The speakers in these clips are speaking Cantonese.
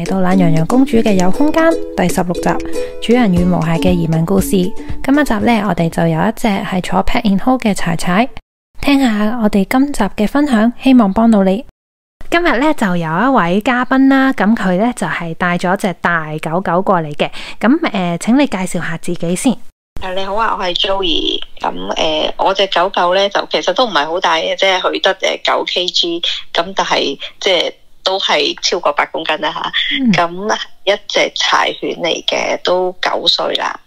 嚟到懶羊羊公主嘅有空間第16集，主人與毛孩嘅移民故事。今一集呢，我哋就有一隻係坐 Pet in Hold 嘅柴柴，聽下我哋今集嘅分享，希望幫到你。今日呢，就有一位嘉賓啦，咁佢呢，就係帶咗隻大狗狗過嚟嘅。咁請你介紹下自己先。 你好啊，我係 Joey。咁我隻狗狗咧就其實都唔係好大嘅，即係佢得9 kg。咁但係即係都係超過8公斤啦吓。咁一隻柴犬嚟嘅，都9歲啦。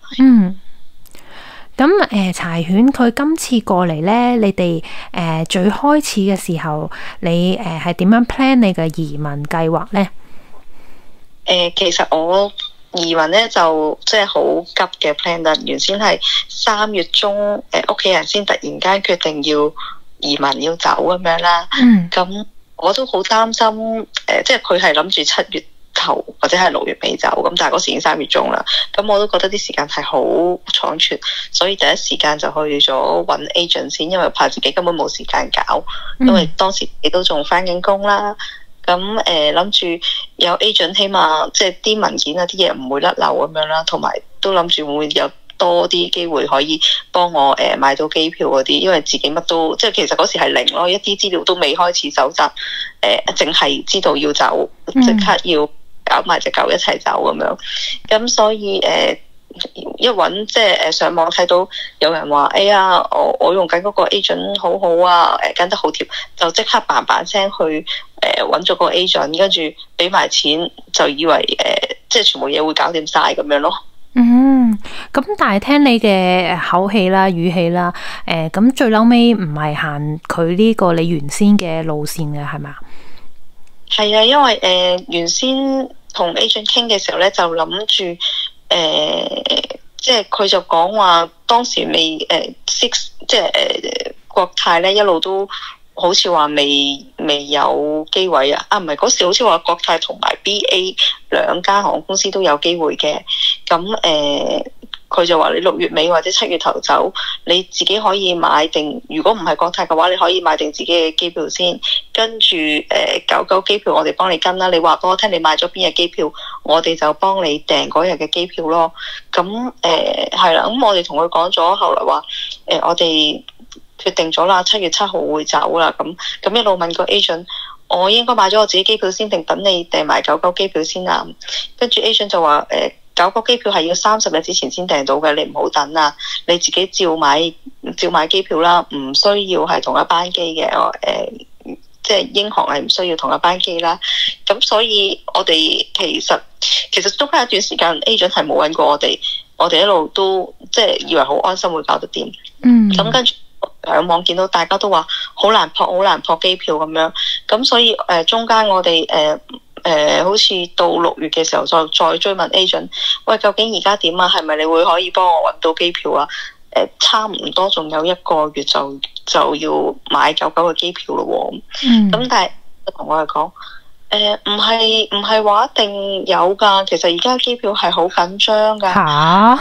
咁柴犬佢今次過嚟咧，你哋最開始嘅時候，你係點樣 plan 你嘅移民計劃咧？ 其實我移民咧就即係好急嘅 plan 啦，原先係3月中，屋企人先突然間決定要移民要走咁樣啦。咁我都好擔心，即係佢係諗住7月頭或者係6月尾走，咁但係嗰時已經3月中啦。咁我都覺得啲時間係好倉促，所以第一時間就去咗揾 agent 先，因為怕自己根本冇時間搞，因為當時你都仲返緊工啦。咁諗住有 agent，起碼即係啲文件啊啲嘢唔會甩漏咁樣啦，同埋都諗住會有多啲機會可以幫我買到機票嗰啲，因為自己乜都即係其實嗰時係零咯，一啲資料都未開始搜集，淨係知道要走，即刻要搞埋隻狗一齊走咁樣。咁所以一揾即係上網睇到有人話，哎呀，我用緊嗰個 agent 好好啊，跟得好貼，就即刻嘭嘭聲去揾咗個 agent， 跟住俾埋錢，就以為即係全部嘢會搞掂晒咁樣咯。 咁但係聽你嘅口氣啦、語氣啦，咁最嬲尾唔係行佢呢個你原先嘅路線嘅係咪？ 係啊，因為原先同 agent 傾嘅時候咧，就諗住即係佢就講話當時未即係國泰咧一路都好似話未有機位啊！唔係嗰時好似話國泰同埋 BA 兩間航空公司都有機會嘅。咁佢就話你6月尾或者7月頭走，你自己可以買定。如果唔係國泰嘅話，你可以買定自己嘅機票先。跟住狗機票我哋幫你跟啦。你話俾我聽你買咗邊日機票，我哋就幫你訂嗰日嘅機票咯。咁係啦。咁我哋同佢講咗，後來話我哋決定咗啦，7月7號會走啦。咁一路問個 agent， 我應該買咗我自己機票先，定等你訂埋狗機票先啊？跟住 agent 就話狗機票係要30日之前先訂到嘅，你唔好等啊！你自己照買機票啦，唔需要係同一班機嘅。即係英航係唔需要同一班機啦。咁所以我哋其實中間一段時間 agent 係冇揾過我哋一路都即係以為好安心會搞得掂。咁跟住上網見到大家都話好難撲機票咁樣，咁所以中間我哋好似到6月嘅時候再追問 agent， 喂，究竟而家點啊？係咪你會可以幫我揾到機票啊？差唔多仲有1個月就要買狗嘅機票咯喎。咁但係同我哋講，唔係話一定有㗎。其實而家機票係好緊張㗎。嚇！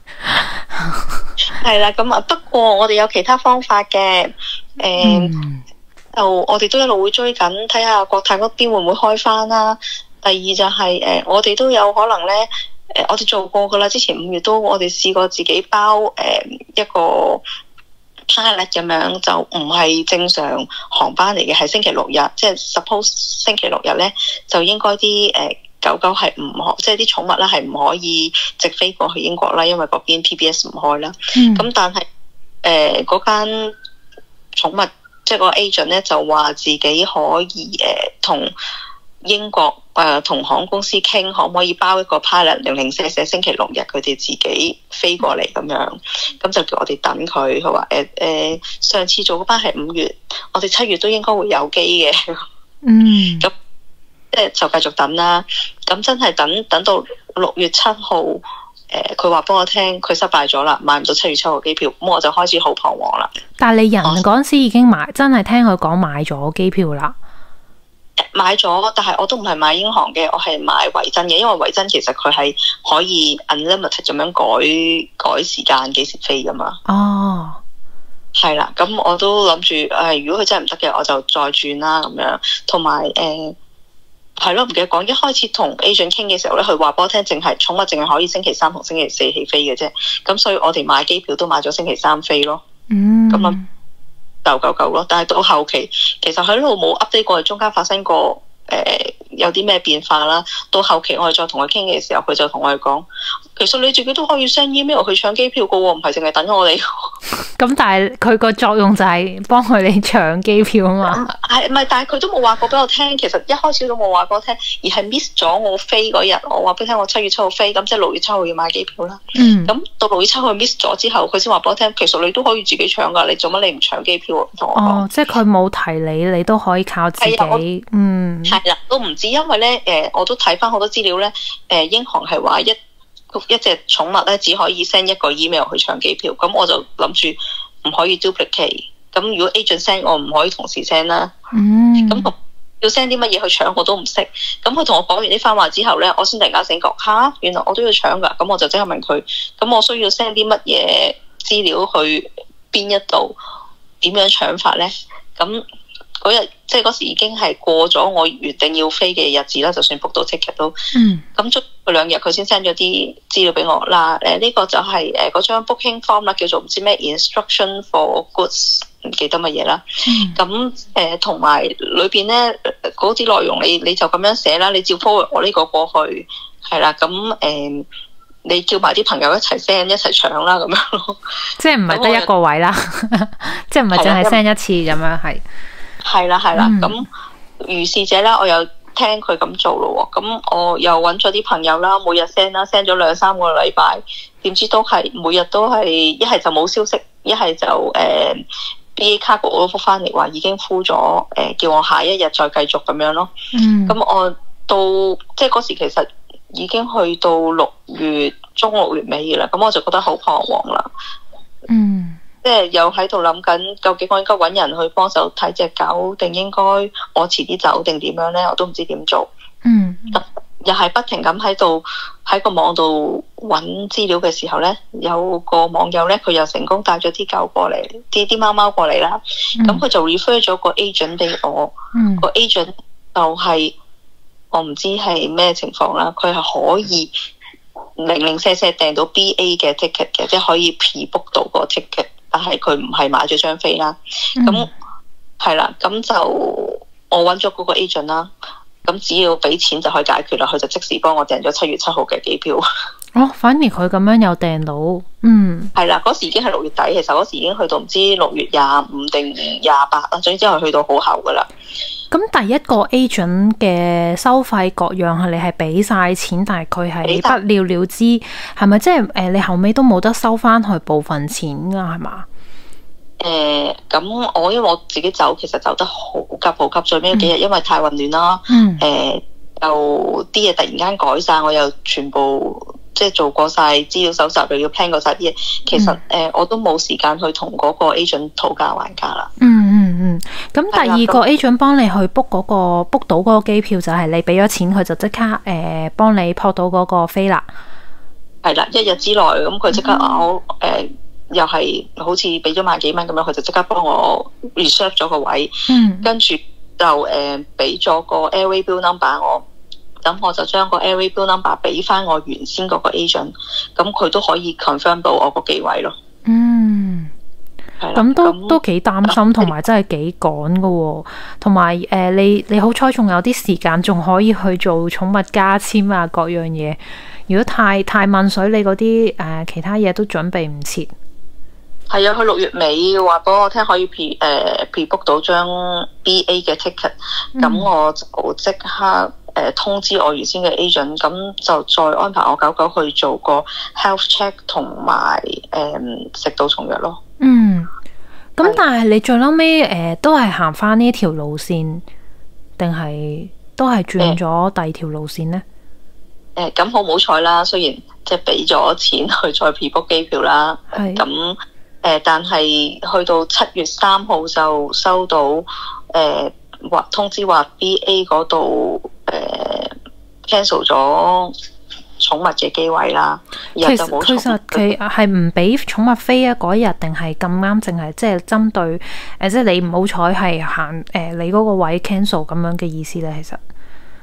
係啦，咁不過我哋有其他方法嘅。就我哋都一路會追緊，睇下國泰嗰邊會唔會開返啦。第二就係我哋都有可能咧，我哋做過噶啦。之前5月都我哋試過自己包一個 pilot 咁樣，就唔係正常航班嚟嘅，係星期6日，即係 suppose 星期6日咧就應該啲狗係唔可，即係啲寵物啦係唔可以直飛過去英國啦，因為嗰邊 PBS 唔開啦。咁但係嗰間寵物即係個 agent 咧就話自己可以同英國同航空公司傾，可唔可以包一個 pilot 0044星期6日佢哋自己飛過嚟咁樣。咁就叫我哋等佢。佢話上次做嗰班係5月，我哋7月都應該會有機嘅。咁即係就繼續等啦。咁真係等到6月7號，佢話幫我聽佢失敗咗啦，買唔到7月7號機票，咁我就開始好彷徨啦。 但係你人嗰陣時已經買，真係聽佢講買咗機票啦。 買咗，但係我都唔係買英航嘅，我係買維珍嘅，因為維珍其實佢係可以 unlimited 咁樣改時間幾時飛噶嘛。哦，係啦，咁我都諗住如果佢真係唔得嘅，我就再轉啦咁樣。同埋係咯，唔記得講，一開始同 agent 傾嘅時候咧，佢話俾我聽，寵物淨係可以星期三同星期四起飛嘅啫。咁所以我哋買機票都買咗星期三飛咯。咁啊，夠咯。但係到後期，其實佢一路冇 update 過，中間發生過有啲咩變化啦。到後期我哋再同佢傾嘅時候，佢就同我哋講，其實你自己都可以 send email 去搶機票㗎喎，唔係淨係等我哋。 咁但係佢個作用就係幫佢哋搶機票啊嘛。 係唔係？但係佢都冇話過俾我聽。其實一開始都冇話俾我聽，而係 miss 咗我飛嗰日。我話俾你聽，我7月7號飛，咁即係6月7號要買機票啦。咁到6月7號 miss 咗之後，佢先話俾我聽，其實你都可以自己搶㗎。你做乜你唔搶機票啊？同我講。即係佢冇提你都可以靠自己。 係啦，都唔知，因為咧我都睇翻好多資料咧。英航係話一隻寵物咧只可以 send 一個 email 去搶機票，咁我就諗住唔可以 duplicate。咁如果 agent send 我唔可以同時 send 啦。咁要 send 啲乜嘢去搶我都唔識。咁佢同我講完呢番話之後咧，我先突然間醒覺，原來我都要搶㗎。咁我就即刻問佢，咁我需要 send 啲乜嘢資料去邊一度，點樣搶法咧？咁嗰日即係嗰時已經係過咗我原定要飛嘅日子啦，就算 book 到 ticket 都。咁足佢2日，佢先 send 咗啲資料俾我啦。呢個就係嗰張 booking form 啦，叫做唔知咩 instruction for goods， 唔記得乜嘢啦。咁同埋裏邊咧嗰啲內容你就咁樣寫啦，你照 forward 我呢個過去係啦。咁你叫埋啲朋友一齊 send 一齊搶啦，咁樣咯。 即係唔係得一個位啦，即係唔係淨係 send 一次咁樣係。係啦，咁如是者啦，我又聽佢咁做咯喎，咁我又揾咗啲朋友啦，每日 send 啦，send 咗2-3個禮拜，點知都係每日都係一係就冇消息，一係就BA 卡我都覆翻嚟話已經敷咗，叫我下一日再繼續咁樣咯。咁我到即係嗰時其實已經去到6月中6月尾啦，咁我就覺得好彷徨啦。即係又喺度諗緊，究竟我應該揾人去幫手睇隻狗，定應該我遲啲走，定點樣呢？我都唔知點做。又係不停咁喺個網度揾資料嘅時候呢，有個網友呢，佢又成功帶咗啲狗過嚟，啲貓貓過嚟啦。咁佢就 refer 咗個 agent 俾我。個 agent 就係我唔知係咩情況啦，佢係可以零零舍舍訂到 BA 嘅 ticket 嘅，即係可以 pre-book 到個 ticket。但係佢唔係買咗張飛啦，咁係啦，咁就我揾咗嗰個 agent 啦，咁只要俾錢就可以解決啦，佢就即時幫我訂咗7月7號嘅機票。 反而佢咁樣又訂到， 係啦，嗰時已經係6月底，其實嗰時已經去到唔知6月25定28啦，總之係去到好後噶啦。 咁第一個 agent 嘅收費各樣係你係俾晒錢，但係佢係不了了之，係咪即係你後尾都冇得收翻去部分錢噶係嘛？ 咁我因為我自己走，其實走得好急，最尾幾日因為太混亂啦，又啲嘢突然間改晒，我又全部即係做過晒資料搜集，又要 plan 過晒啲嘢，其實我都冇時間去同嗰個 agent 討價還價啦。 咁第二個 agent 幫你去 book 到嗰個機票，就係你俾咗錢，佢就即刻幫你撲到嗰個飛啦。 係啦，1日之內，咁佢即刻又係好似俾咗萬幾蚊咁樣，佢就即刻幫我 reserve 咗個位，跟住就俾咗個 airway bill number 我，咁我就將個 airway bill number 俾翻我原先嗰個 agent， 咁佢都可以 confirm 到我個機位咯。 咁都幾擔心，同埋真係幾趕噶喎。同埋你好彩仲有啲時間，仲可以去做寵物加簽啊各樣嘢。如果太問水，你嗰啲其他嘢都準備唔切。 係啊，去6月尾話俾我聽可以 pre-book 到張 BA 嘅 ticket，咁我就即刻通知我原先嘅 agent， 咁就再安排我狗狗去做個 health check 同埋食到蟲藥咯。 咁但係你最嬲尾都係行翻呢條路線，定係都係轉咗第二條路線呢？ 咁好唔好彩啦，雖然即係俾咗錢去再 pre-book 機票啦，咁但係去到7月3號就收到通知話 BA 嗰度cancel 咗寵物嘅機位啦，然後就冇。其實佢係唔俾寵物飛啊嗰日，定係咁啱淨係即係針對即係你唔好彩係行你嗰個位 cancel 咁樣嘅意思咧？其實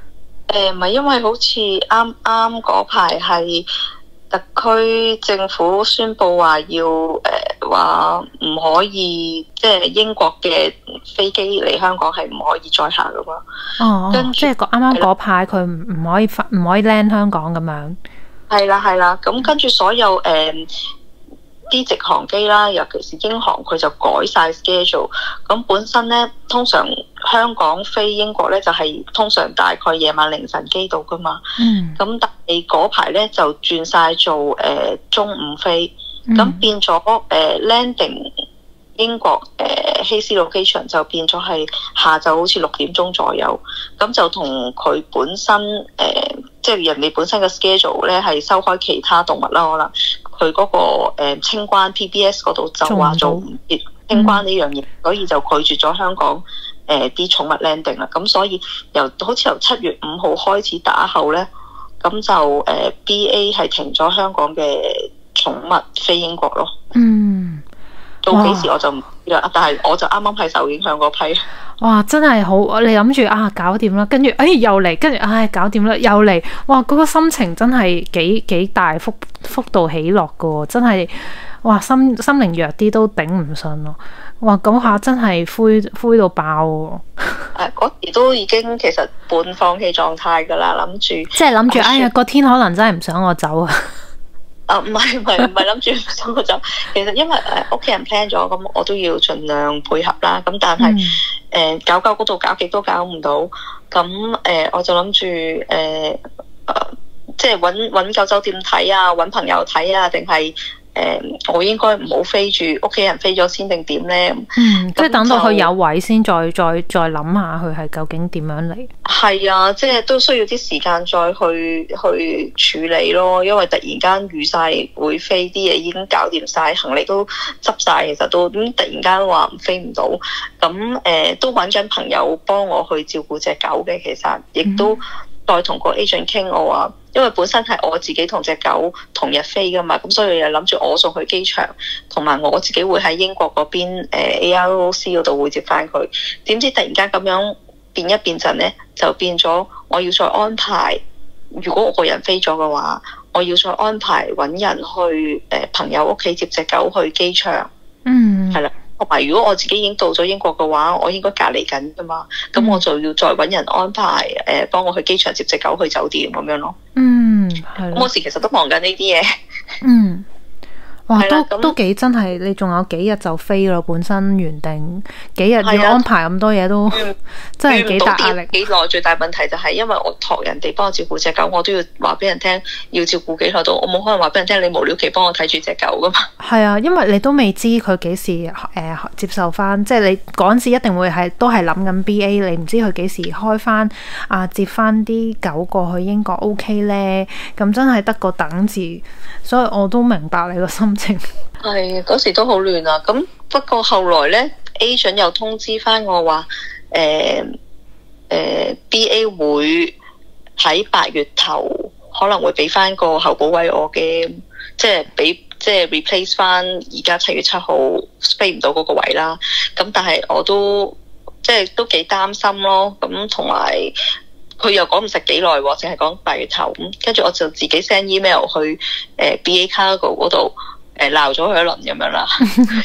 唔係，因為好似啱啱嗰排係特區政府宣布話要話唔可以，即係英國嘅飛機嚟香港係唔可以再下噶嘛。 哦， 跟住即係啱啱嗰排佢唔可以land 香港咁樣。 係啦，咁跟住所有啲直航機啦，尤其是英航，佢就改晒 schedule。咁本身咧，通常香港飛英國咧就係通常大概夜晚凌晨機到噶嘛。咁但係嗰排咧就轉晒做中午飛，咁變咗landing 英國希斯路機場就變咗係下晝好似6點鐘左右，咁就同佢本身即係人哋本身嘅 schedule 咧係收開其他動物啦，可能佢嗰個清關 PBS 嗰度就話做唔切清關呢樣嘢，所以就拒絕咗香港啲寵物 landing 啦。咁所以好似由7月5號開始打後咧，咁就BA 係停咗香港嘅寵物飛英國咯。到幾時我就唔知啦，但係我就啱啱係受影響嗰批。 哇！真係好，你諗住搞掂啦，跟住又嚟，跟住搞掂啦，又嚟。哇！嗰個心情真係幾大幅度起落噶喎，真係哇！心靈弱啲都頂唔順咯。哇！嗰下真係灰到爆喎。 嗰時都已經其實半放棄狀態噶啦，即係諗住個天可能真係唔想我走啊。 唔係諗住唔想我走，其實因為屋企人 plan 咗，咁我都要盡量配合啦。咁但係搞嗰度搞極都搞唔到，咁我就諗住即係揾舊酒店睇啊，揾朋友睇啊，定係我應該唔好飛住，屋企人飛咗先定點咧？ 即係等到佢有位先，再諗下佢係究竟點樣嚟？ 係啊，即係都需要啲時間再去處理咯，因為突然間預晒會飛，啲嘢已經搞掂晒，行李都執晒，其實都咁突然間話飛唔到，咁都揾緊朋友幫我去照顧隻狗嘅，其實亦都再同個 agent 傾，我話因為本身係我自己同隻狗同日飛噶嘛，咁所以又諗住我送去機場，同埋我自己會喺英國嗰邊AROC 嗰度會接翻佢。點知突然間咁樣變一變陣咧，就變咗我要再安排。如果我個人飛咗嘅話，我要再安排揾人去朋友屋企接隻狗去機場。係啦。同埋如果我自己已經到咗英國嘅話，我應該隔離緊㗎嘛，咁我就要再揾人安排幫我去機場接隻狗去酒店咁樣咯。係。咁嗰時其實都忙緊呢啲嘢。 哇，都幾真係，你仲有幾日就飛咯？本身原定幾日要安排咁多嘢都真係幾大壓力。 幾耐？最大問題就係因為我託人哋幫我照顧隻狗，我都要話俾人聽要照顧幾耐到，我冇可能話俾人聽你無了期幫我睇住隻狗噶嘛。 係啊，因為你都未知佢幾時接受翻，即係你嗰陣時一定會都係諗緊 BA， 你唔知佢幾時開翻接翻啲狗過去英國 OK 咧，咁真係得個等字，所以我都明白你個心情。 係嗰時都好亂啊！咁不過後來咧 ，agent 又通知翻我話，BA 會喺8月頭可能會俾翻個候補位我嘅，即係 replace 翻而家7月7號飛唔到嗰個位啦。咁但係我都都幾擔心咯。咁同埋佢又講唔實幾耐喎，淨係講8月頭。跟住我就自己 send email 去BA Cargo 嗰度。鬧咗佢一輪咁樣啦，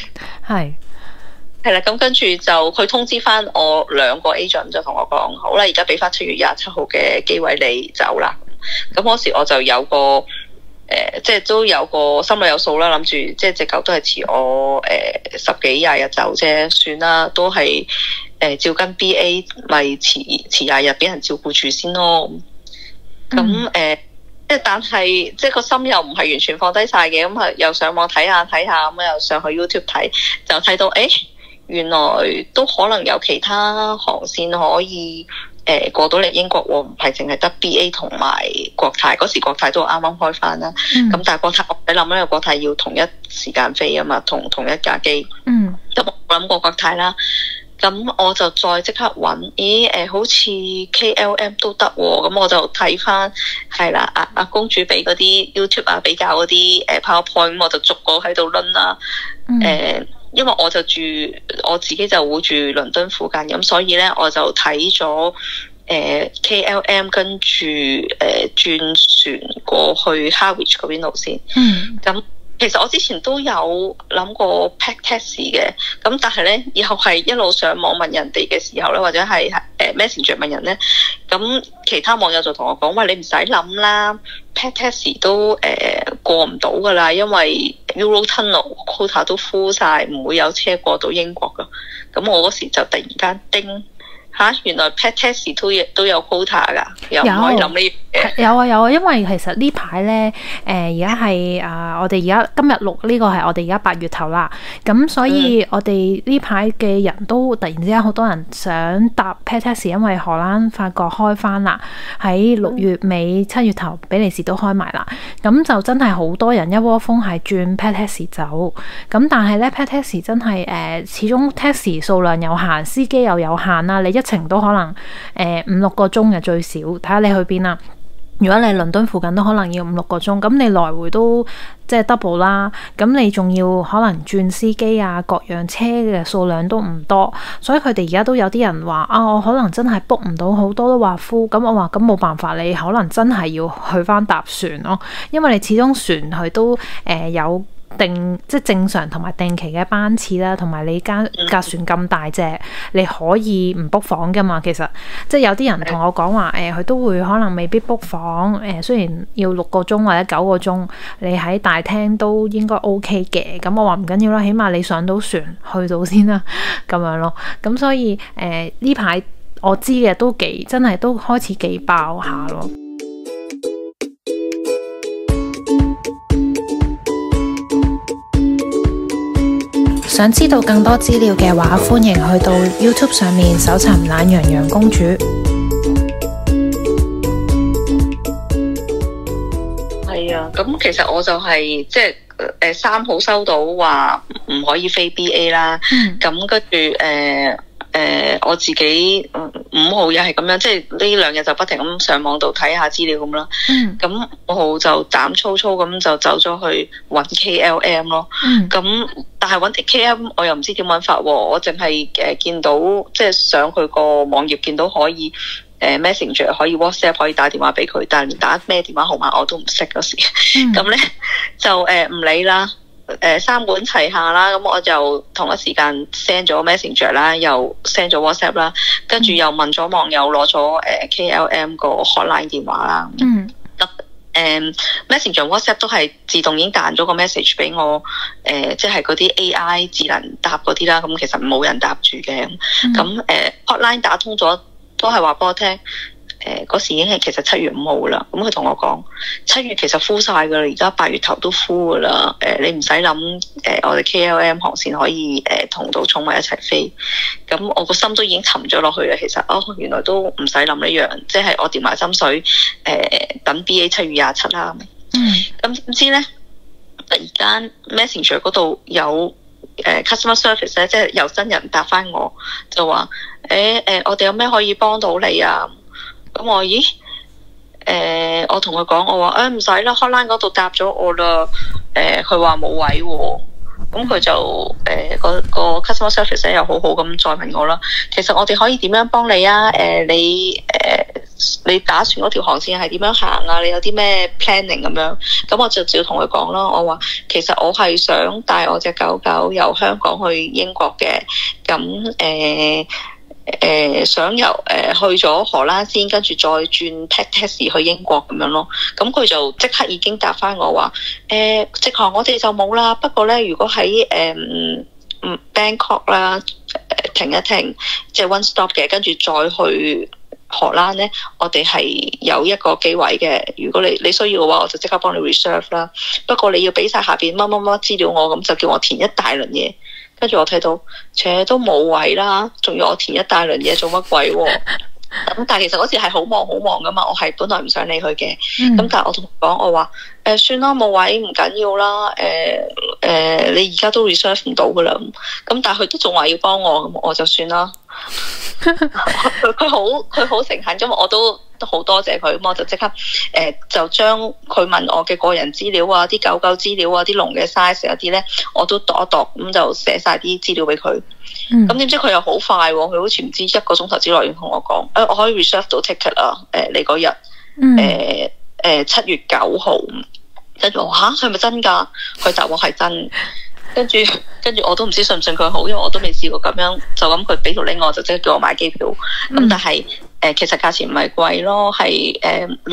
係啦，咁跟住就佢通知翻我2個 agent 就同我講，好啦，而家俾翻7月27號嘅機位你走啦。咁嗰時我就有個即係都有個心裏有數啦，諗住即係隻狗都係遲我10幾20日走啫，算啦，都係照跟 BA 咪遲20日俾人照顧住先咯。咁但係即係個心又唔係完全放低晒嘅，咁又上網睇下，咁又上去 YouTube 睇，就睇到原來都可能有其他航線可以過到嚟英國喎，唔係淨係得 BA 同埋國泰。嗰時國泰都啱啱開翻啦，咁但係國泰我唔使諗啦，因為國泰要同一時間飛啊嘛，同一架機。咁我諗過國泰啦。咁我就再即刻揾，好似 KLM 都得喎。咁我就睇翻，係啦，阿公主俾嗰啲 YouTube 比較嗰啲PowerPoint，咁我就逐個喺度輪啦。因為我自己就會住倫敦附近，咁所以咧我就睇咗 KLM 跟住轉船過去 Harwich 嗰邊路線。咁其實我之前都有諗過 pack taxi 嘅，咁但係咧以後係一路上網問人哋嘅時候咧，或者係Messenger 問人咧，咁其他網友就同我講：喂，你唔使諗啦 ，pack taxi 都過唔到噶啦，因為 Eurotunnel quota 都 full 晒，唔會有車過到英國噶。咁我嗰時就突然間叮。原來 pet taxi 都有 quota 㗎，又唔可以諗呢嘢。 有啊，因為其實呢排咧，而家係我哋而家今日錄呢個係我哋而家8月頭啦，咁所以我哋呢排嘅人都突然之間好多人想搭 pet taxi， 因為荷蘭、法國開返啦，喺6月尾、7月頭比利時都開埋啦，咁就真係好多人一窩蜂係轉 pet taxi 走，咁但係咧 pet taxi 真係始終 taxi 數量有限，司機又有限啦，你一程都可能5-6個鐘嘅最少，睇下你去邊啦。如果你倫敦附近都可能要5-6個鐘，咁你來回都即係 double 啦。咁你仲要可能轉司機啊，各樣車嘅數量都唔多，所以佢哋而家都有啲人話我可能真係 book 唔到，好多都話 full。咁我話咁冇辦法，你可能真係要去翻搭船咯，因為你始終船佢都有即係正常同埋定期嘅班次啦，同埋你架船咁大隻，你可以唔 book 房噶嘛。其實即係有啲人同我講話佢都會可能未必 book 房，雖然要6個鐘或者9個鐘，你喺大廳都應該 OK 嘅。咁我話唔緊要啦，起碼你上到船去到先啦，咁樣咯。咁所以呢排我知嘅都真係都開始幾爆下咯。想知道更多資料嘅話，歡迎去到 YouTube 上面搜尋懶羊羊公主。 係啊，咁其實我就係即係3號收到話唔可以飛 BA 啦，咁跟住我自己5號又係咁樣，即係呢2日就不停咁上網度睇下資料咁啦。咁5號就膽粗粗咁就走咗去揾 KLM 咯。咁但係揾 KLM 我又唔知點揾法喎，我淨係見到即係上佢個網頁見到可以Messenger 可以 WhatsApp 可以打電話俾佢，但係連打咩電話號碼我都唔識嗰時。咁咧就唔理啦。3管齊下啦，咁我就同一時間 send 咗 Messenger 啦，又 send 咗 WhatsApp 啦，跟住又問咗網友攞咗KLM 個 hotline 電話啦。Messenger WhatsApp 都係自動已經彈咗個 message 俾我，即係嗰啲 AI 智能答嗰啲啦。咁其實冇人答住嘅。咁hotline 打通咗，都係話俾我聽。嗰時已經係其實7月5號啦，咁佢同我講7月其實 full 晒噶啦，而家8月頭都 full 噶啦，你唔使諗，我哋 KLM 航線可以同到寵物一齊飛，咁我個心都已經沉咗落去啦。其實原來都唔使諗呢樣，即係我跌埋心水，等 BA 7月27啦。咁點知咧，突然間 Messenger 嗰度有customer service 咧，即係有新人答翻我，就話我哋有咩可以幫到你啊？咁我我同佢講，我話唔使啦 ，hotline 嗰度答咗我啦。佢話冇位喎，咁佢就個 customer service 又好好咁再問我啦。其實我哋可以點樣幫你啊？你打算嗰條航線係點樣行啊？你有啲咩 planning 咁樣？咁我就照同佢講啦。我話其實我係想帶我隻狗狗由香港去英國嘅，咁想由去咗荷蘭先，跟住再轉 taxi 去英國咁樣咯。咁佢就即刻已經答翻我話，直航我哋就冇啦。不過咧，如果喺Bangkok 啦，停一停，即係 one stop 嘅，跟住再去荷蘭咧，我哋係有一個機位嘅。如果你需要嘅話，我就即刻幫你 reserve 啦。不過你要俾晒下邊乜乜乜資料我，咁就叫我填一大輪嘢。跟住我睇到，都冇位啦，仲要我填一大輪嘢做乜鬼喎？咁但係其實嗰時係好忙噶嘛，我係本來唔想理佢嘅。咁但係我同佢講，我話算啦，冇位唔緊要啦。你而家都 reserve 唔到噶啦。咁但係佢都仲話要幫我，咁我就算啦。佢好誠懇，因為我都好多謝佢，咁我就即刻就將佢問我嘅個人資料啊、啲狗資料啊、啲籠嘅 size 嗰啲咧，我都度一度，咁就寫晒啲資料俾佢。 咁點知佢又好快喎，佢好似唔知1個鐘頭之內已經同我講，我可以 reserve 到 ticket 啦，你嗰日7月9號，跟住我嚇係咪真㗎？佢答我係真。跟住我都唔知信唔信佢好，因為我都未試過咁樣，就咁佢俾條 link 我就即刻叫我買機票。咁但係其實價錢唔係貴咯，係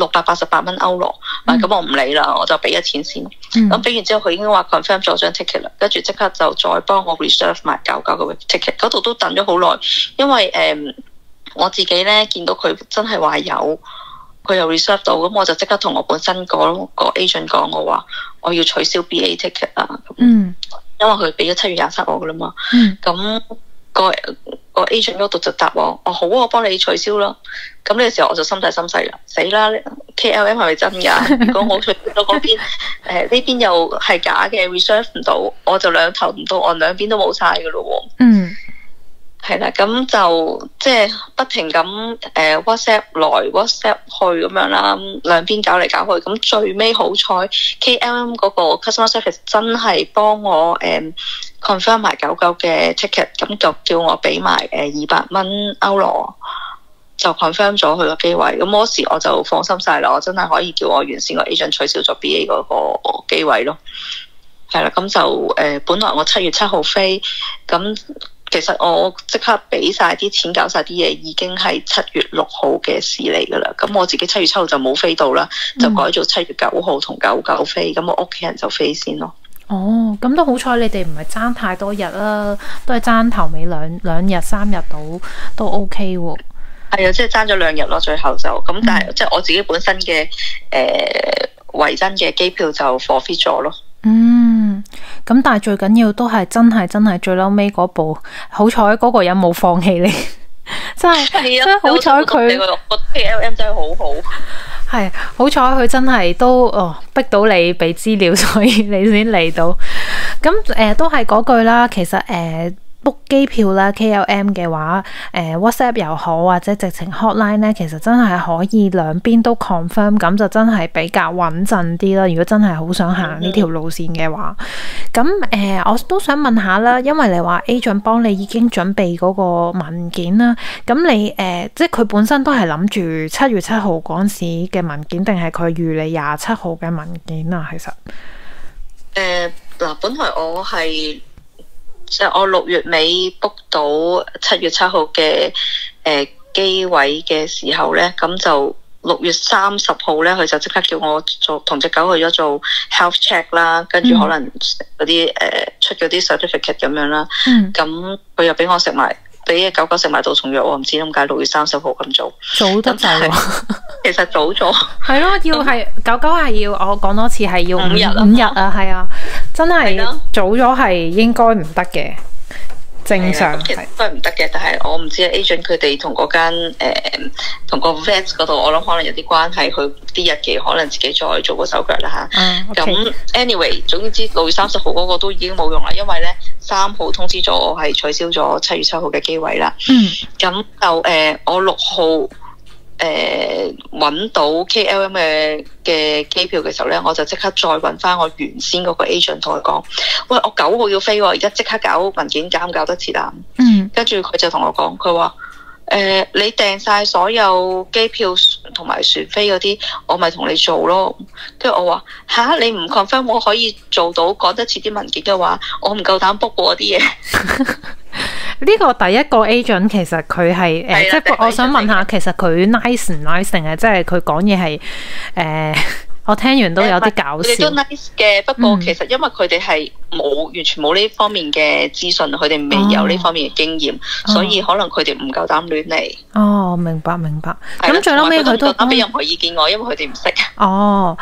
688蚊歐羅。咁我唔理啦，我就俾咗錢先。咁俾完之後，佢已經話 confirm 咗張 ticket 啦，跟住即刻就再幫我 reserve 埋99個 ticket。嗰度都等咗好耐，因為我自己咧見到佢真係話有。佢又 reserve 到，咁我就即刻同我本身個 agent 講，我話我要取消 BA ticket 啊。因為佢俾咗7月27我噶啦嘛。咁個 agent 嗰度就答我，好啊，我幫你取消啦。咁呢個時候我就心大心細啦，死啦 ！KLM 係咪真㗎？如果我取消咗嗰邊，呢邊又係假嘅 reserve 唔到，我就兩頭唔到岸，兩邊都冇晒噶咯喎。係啦，咁就即係不停咁WhatsApp 來 WhatsApp 去咁樣啦，兩邊搞嚟搞去，咁最尾好彩 KLM 嗰個 customer service 真係幫我confirm 埋99嘅 ticket， 咁就叫我俾埋200蚊歐羅，就 confirm 咗佢個機位。咁嗰時我就放心晒啦，我真係可以叫我原先個 agent 取消咗 BA 嗰個機位咯。係啦，咁就本來我7月7號飛，咁其實我即刻俾晒啲錢，搞晒啲嘢，已經係7月6號嘅事嚟噶啦。咁我自己7月7號就冇飛到啦，就改做7月9號同99飛。咁我屋企人就飛先咯。 哦，咁都好彩，你哋唔係爭太多日啦，都係爭頭尾兩日3日都 OK 喎。 係啊，即係爭咗2日咯，最後就咁。但係即係我自己本身嘅維珍嘅機票就 forfeit 咗咯。 咁但係最緊要都係真係最嬲尾嗰步，好彩嗰個人冇放棄你，真係好彩佢。 個 KLM 真係好好， 係好彩佢真係都逼到你俾資料，所以你先嚟到。咁都係嗰句啦，其實book 機票啦 KLM 嘅話，WhatsApp 又好或者直情 hotline 咧，其實真係可以兩邊都 confirm， 咁就真係比較穩陣啲啦。如果真係好想行呢條路線嘅話，咁我都想問下啦，因為你話 agent 幫你已經準備嗰個文件啦，咁你即係佢本身都係諗住7月7號嗰陣時嘅文件，定係佢預你27號嘅文件啊？其實嗱，本來我係。即係我6月尾 book 到7月7號嘅機位嘅時候咧，咁就6月30號咧，佢就即刻叫我同隻狗去咗做 health check 啦，跟住可能嗰啲出嗰啲 certificate 咁樣啦。咁佢又俾我食埋，俾隻狗食埋杜蟲藥，我唔知點解6月30號咁早得滯喎。 其實早咗。係咯，要係狗係要我講多次係要5日啊，係啊，真係早咗係應該唔得嘅。正常其實都係唔得嘅，但係我唔知 agent 佢哋同嗰間同個 vet 嗰度，我諗可能有啲關係，佢啲日期可能自己再做個手腳啦嚇。咁 anyway， 總之6月30號嗰個都已經冇用啦，因為咧3號通知咗我係取消咗7月7號嘅機位啦。咁就我6號揾到 KLM 嘅機票嘅時候咧，我就即刻再揾翻我原先嗰個 agent 同佢講，喂，我9號要飛喎，而家即刻搞文件，搞唔搞得切啊？跟住佢就同我講，佢話你訂晒所有機票同埋船飛嗰啲，我咪同你做咯。跟住我話吓，你唔 confirm 我可以做到趕得切啲文件嘅話，我唔夠膽 book 嗰啲嘢。 呢個第一個 agent 其實佢係即係我想問下，其實佢 nice 唔 nice 定係即係佢講嘢係我聽完都有啲搞笑。佢哋都 nice 嘅，不過其實因為佢哋係完全冇呢方面嘅資訊，佢哋未有呢方面嘅經驗，所以可能佢哋唔夠膽亂嚟。 哦，明白。咁最後尾佢都冇俾任何意見我，因為佢哋唔識。 哦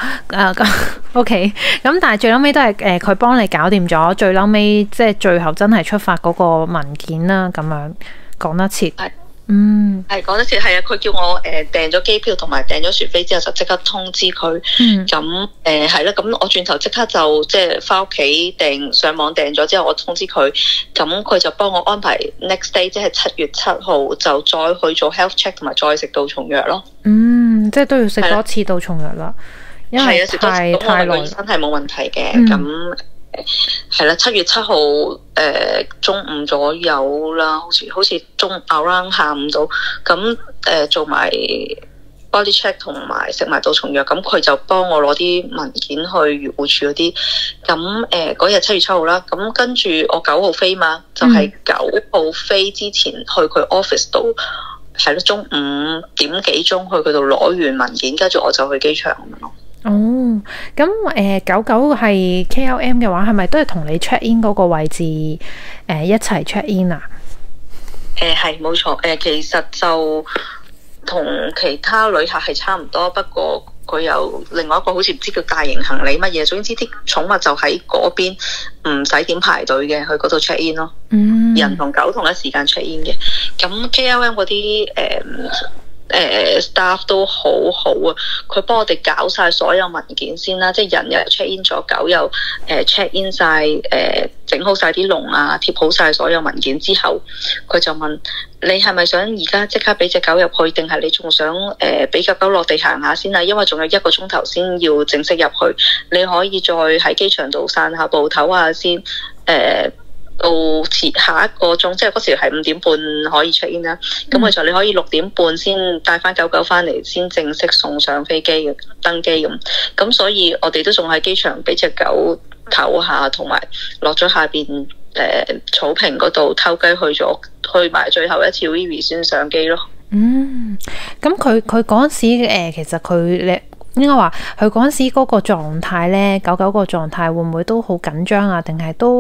，OK。咁但係最後尾都係佢幫你搞掂咗，最後尾即係最後真係出發嗰個文件啦，咁樣講得切。 係講得切，係啊！佢叫我訂咗機票同埋訂咗船飛之後，就即刻通知佢。咁係啦，咁我轉頭即刻就即係翻屋企上網訂咗之後，我通知佢，咁佢就幫我安排 next day，即係7月7號就再去做 health check 同埋再食杜蟲藥咯。 即係都要食多次杜蟲藥啦，因為太耐。 身係冇問題嘅，咁係啦，7月7號中午左右啦，好似中 around 下午到，咁做埋body check 同埋食埋杜蟲藥，咁佢就幫我攞啲文件去漁護署嗰啲。咁嗰日7月7號啦，咁跟住我9號飛嘛，就係9號飛之前去佢 office 度，係咯，中午點幾鐘去佢度攞完文件，跟住我就去機場咁樣咯。 哦，咁99係 KLM 嘅話，係咪都係同你 check in 嗰個位置一齊 check in 啊？ 係冇錯，其實就同其他旅客係差唔多，不過佢有另外一個好似唔知叫大型行李乜嘢，總之啲寵物就喺嗰邊唔使點排隊嘅，去嗰度 check in 咯。人同狗同一時間 check in 嘅。咁 KLM 嗰啲staff 都好好啊，佢幫我哋搞晒所有文件先啦，即係人又 check in 咗，狗又check in 晒，整好晒啲籠啊，貼好晒所有文件之後，佢就問你係咪想而家即刻俾隻狗入去，定係你仲想俾隻狗落地行下先啊？因為仲有1個鐘頭先要正式入去，你可以再喺機場度散下步唞下先，到下一個鐘，即係嗰時係5點半可以 check in 啦。咁佢就你可以6點半先帶翻狗狗翻嚟，先正式送上飛機登機咁。咁所以我哋都仲喺機場俾隻狗唞下，同埋落咗下邊草坪嗰度偷雞去埋最後一次 Vivi 先上機咯。 咁佢嗰陣時其實佢應該話佢嗰陣時嗰個狀態咧，狗個狀態會唔會都好緊張啊？定係都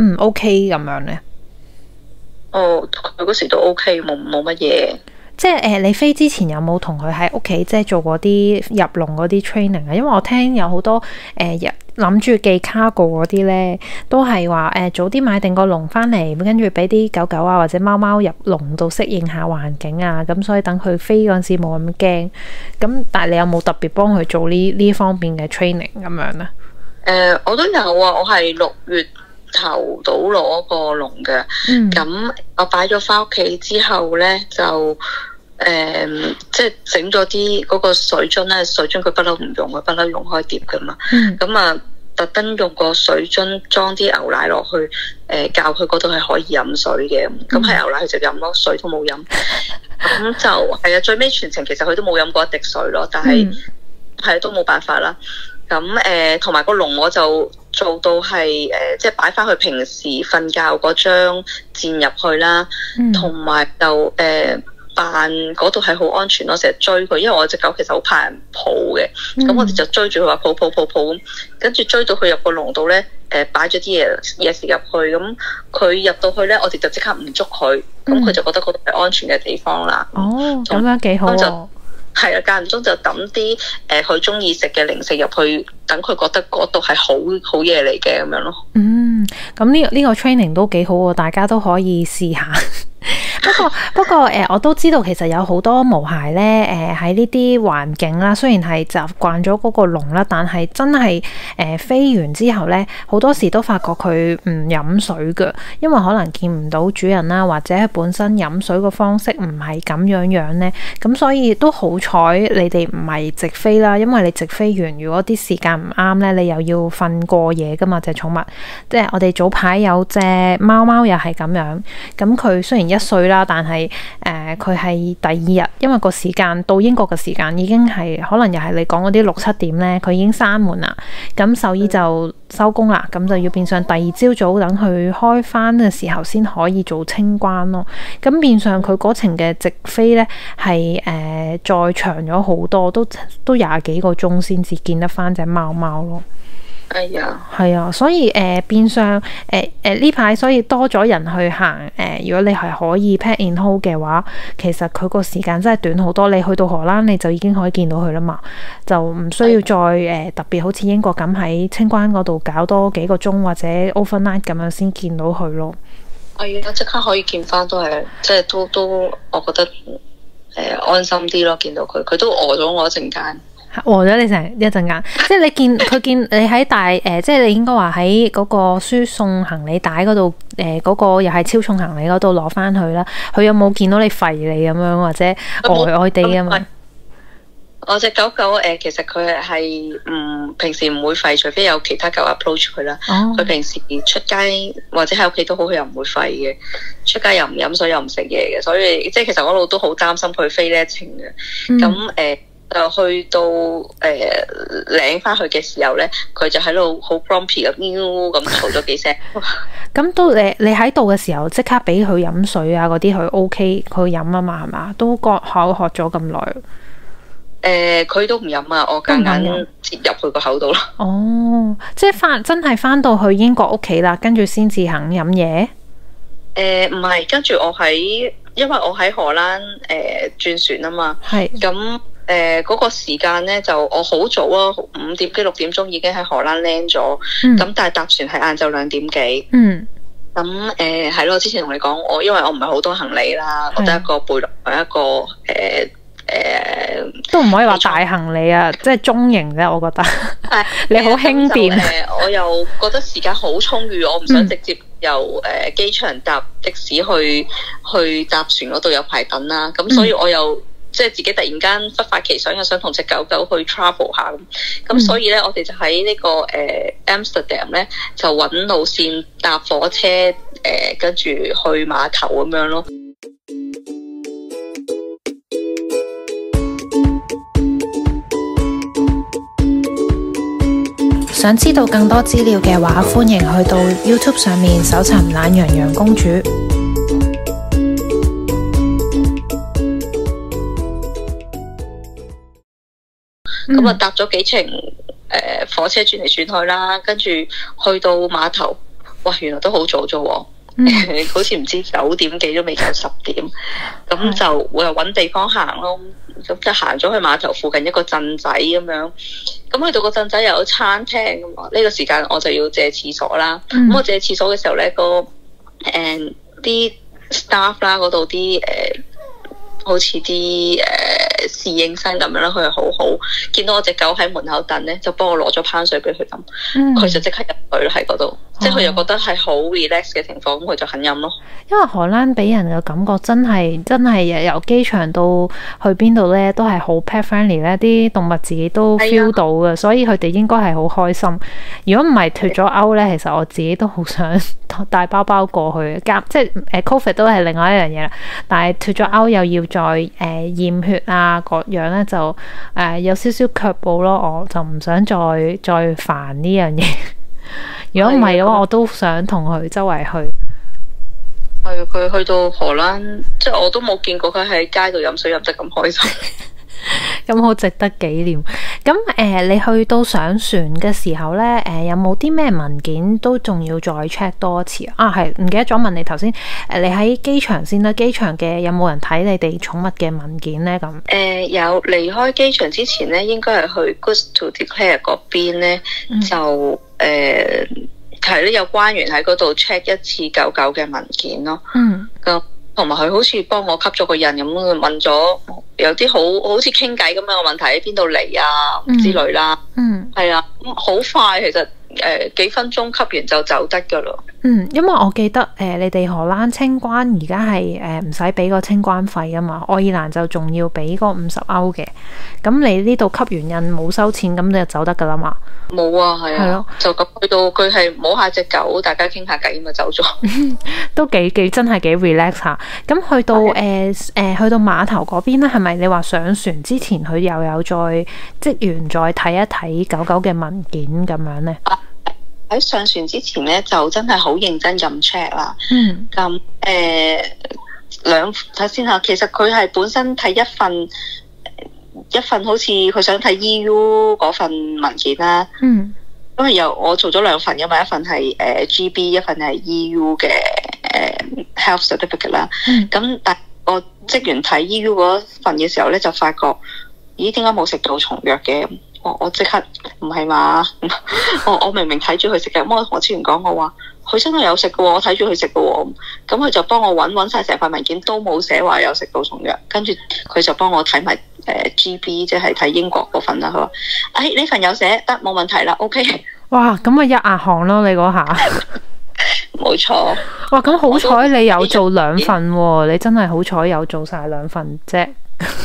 OK 咁樣咧？ 佢嗰時都 OK， 冇乜嘢。 即係你飛之前有冇同佢喺屋企即係做嗰啲入籠嗰啲 training 啊？因為我聽有好多諗住寄 cargo 嗰啲咧，都係話早啲買定個籠翻嚟，跟住俾啲狗狗啊或者貓貓入籠度適應下環境啊，咁所以等佢飛嗰陣時冇咁驚。咁但係你有冇特別幫佢做呢方面嘅 training 咁樣咧？ 我都有啊，我係6月頭到攞個籠嘅，咁我擺咗翻屋企之後咧就即係整咗啲嗰個水樽咧，水樽佢不嬲唔用，佢不嬲用開碟噶嘛，咁啊特登用個水樽裝啲牛奶落去，教佢嗰度係可以飲水嘅，咁係牛奶佢就飲咯，水都冇飲，咁就係啊，最尾全程其實佢都冇飲過一滴水咯，但係係都冇辦法啦。咁同埋個籠我就做到係即係擺翻佢平時瞓覺嗰張墊入去啦，同埋就扮嗰度係好安全咯，成日追佢，因為我隻狗其實好怕人抱嘅，咁我哋就追住佢話抱咁，跟住追到佢入個籠度咧，擺咗啲嘢食入去，咁佢入到去咧，我哋就即刻唔捉佢，咁佢就覺得嗰度係安全嘅地方啦。 咁樣幾好喎。 係啊，間唔中就抌啲佢中意食嘅零食入去，等佢覺得嗰度係好嘢嚟嘅咁樣咯。 咁呢個 training 都幾好喎，大家都可以試下。不過我都知道其實有好多毛孩咧，喺呢啲環境啦，雖然係習慣咗嗰個籠啦，但係真係飛完之後咧，好多時都發覺佢唔飲水㗎，因為可能見唔到主人啦，或者本身飲水個方式唔係咁樣咧，咁所以都好彩你哋唔係直飛啦，因為你直飛完，如果啲時間唔啱咧，你又要瞓過夜㗎嘛，隻寵物。即係我哋早排有隻貓貓又係咁樣，咁佢雖然1歲啦，但係佢係第2日，因為個時間到英國嘅時間已經係可能又係你講嗰啲6、7點咧，佢已經閂門啦，咁獸醫就收工啦，咁就要變相第2朝早等佢開翻嘅時候先可以做清關咯。咁變相佢嗰程嘅直飛咧係再長咗好多，都20幾個鐘先至見得翻隻貓貓咯。係啊，所以變相呢排所以多咗人去行如果你係可以 pet in hold 嘅話，其實佢個時間真係短好多。你去到荷蘭你就已經可以見到佢啦嘛，就唔需要再特別好似英國咁喺清關嗰度搞多幾個鐘或者 overnight 咁樣先見到佢咯。 係啊，即刻可以見翻都係，即係都我覺得安心啲咯。見到佢都餓咗我一陣間。 餓咗你成一陣間，即係佢見你喺大即係你應該話喺嗰個輸送行李帶嗰度嗰個又係超重行李嗰度攞翻去啦。佢有冇見到你吠你咁樣或者呆呆地咁樣？ 我隻狗狗其實佢係平時唔會吠，除非有其他狗 approach 佢啦。佢平時出街或者喺屋企都好，佢又唔會吠嘅。出街又唔飲水又唔食嘢嘅，所以即係其實我一路都好擔心佢飛呢程嘅。咁就去到領翻去嘅時候咧，佢就喺度好 grumpy 咁咁嘈咗幾聲。 咁都你喺度嘅時候，即刻俾佢飲水啊嗰啲，佢 OK 佢飲啊嘛，係嘛？都口渴咗咁耐。 佢都唔飲啊，我夾硬接入佢個口度咯。 哦，即係真係翻到去英國屋企啦，跟住先至肯飲嘢。 唔係，跟住因為我喺荷蘭轉船啊嘛。係。咁嗰個時間咧就我好早啊，5點幾6點鐘已經喺荷蘭 land 咗。咁但係搭船係晏晝2點幾。咁係咯，之前同你講因為我唔係好多行李啦，我得一個背囊同一個都唔可以話大行李啊，即係中型啫，我覺得。你好輕便。 我又覺得時間好充裕，我唔想直接由機場搭的士去搭船嗰度有排等啦。咁所以我又即係自己突然間忽發奇想，又想同隻狗狗去 travel 下咁所以咧，我哋就喺呢個Amsterdam 咧就揾路線搭火車跟住去碼頭咁樣咯。 想知道更多資料嘅話，歡迎去到 YouTube 上面搜尋懶羊羊公主。 咁搭咗幾程火車轉嚟轉去啦，跟住去到碼頭，哇，原來都好早啫喎。好似唔知9點幾都未夠10點，咁就會又揾地方行咯。咁就行咗去碼頭附近一個鎮仔咁樣，咁去到個鎮仔又有餐廳咁嘛。呢個時間我就要借廁所啦。咁我借廁所嘅時候咧，啲 staff 啦，嗰度啲好似啲侍應生咁樣啦，佢係好好，見到我隻狗喺門口等咧，就幫我攞咗盆水俾佢飲，佢就即刻入去喺嗰度，即係佢又覺得係好 relax 嘅情況，咁佢就肯飲咯。 因為荷蘭俾人嘅感覺真係由機場到去邊度咧，都係好 pet friendly 咧，啲動物自己都 feel 到嘅，所以佢哋應該係好開心。如果唔係脫咗歐咧，其實我自己都好想帶包包過去，即係COVID 都係另外一樣嘢啦。但係脫咗歐又要再驗血啊各樣咧，就有少少卻步咯。我就唔想再煩呢樣嘢。如果唔係嘅話，我都想同佢周圍去。 係佢去到荷蘭，即係我都冇見過佢喺街度飲水飲得咁開心。 咁好值得紀念。咁你去到上船嘅時候咧，有冇啲咩文件都仲要再 check 多一次啊？係唔記得咗問你頭先，你喺機場先啦。機場嘅有冇人睇你哋寵物嘅文件咧？咁有離開機場之前咧，應該係去 Goods to Declare 嗰邊咧，就係咧有關員喺嗰度 check 一次狗狗嘅文件咯。咁同埋佢好似幫我吸咗個印咁，問咗有啲好似傾偈咁樣嘅問題，喺邊度嚟啊之類啦。係啊，好快其實幾分鐘吸完就走得噶咯。 因為我記得你哋荷蘭清關而家係唔使俾個清關費啊嘛，愛爾蘭就仲要俾個50歐嘅。咁你呢度吸完印冇收錢，咁你就走得噶啦嘛？冇啊，係啊， 就咁去到佢係摸下隻狗，大家傾下偈咁就走咗。 都幾真係幾 relax 下。咁去到去到碼頭嗰邊咧，係咪你話上船之前佢又有職員再睇一睇狗狗嘅文件咁樣咧？ 喺上船之前咧，就真係好認真咁 check 啦。咁睇先下，其實佢係本身睇一份好似佢想睇 EU 嗰份文件啦。因為我做咗2份，因為一份係GB， 一份係 EU 嘅Health Certificate 啦。咁但個職員睇 EU 嗰份嘅時候咧，就發覺咦，點解冇食到蟲藥嘅？我即刻唔係嘛？我明明睇住佢食嘅，咁我之前講我話佢真係有食嘅喎，我睇住佢食嘅喎，咁佢就幫我揾晒成份文件都冇寫話有食到蟲藥，跟住佢就幫我睇埋GB， 即係睇英國嗰份啦。佢話呢份有寫得冇問題啦 ，OK。哇， 咁啊一額汗咯，你嗰下。 冇錯。 哇，咁好彩你有做2份喎，你真係好彩有做晒2份啫。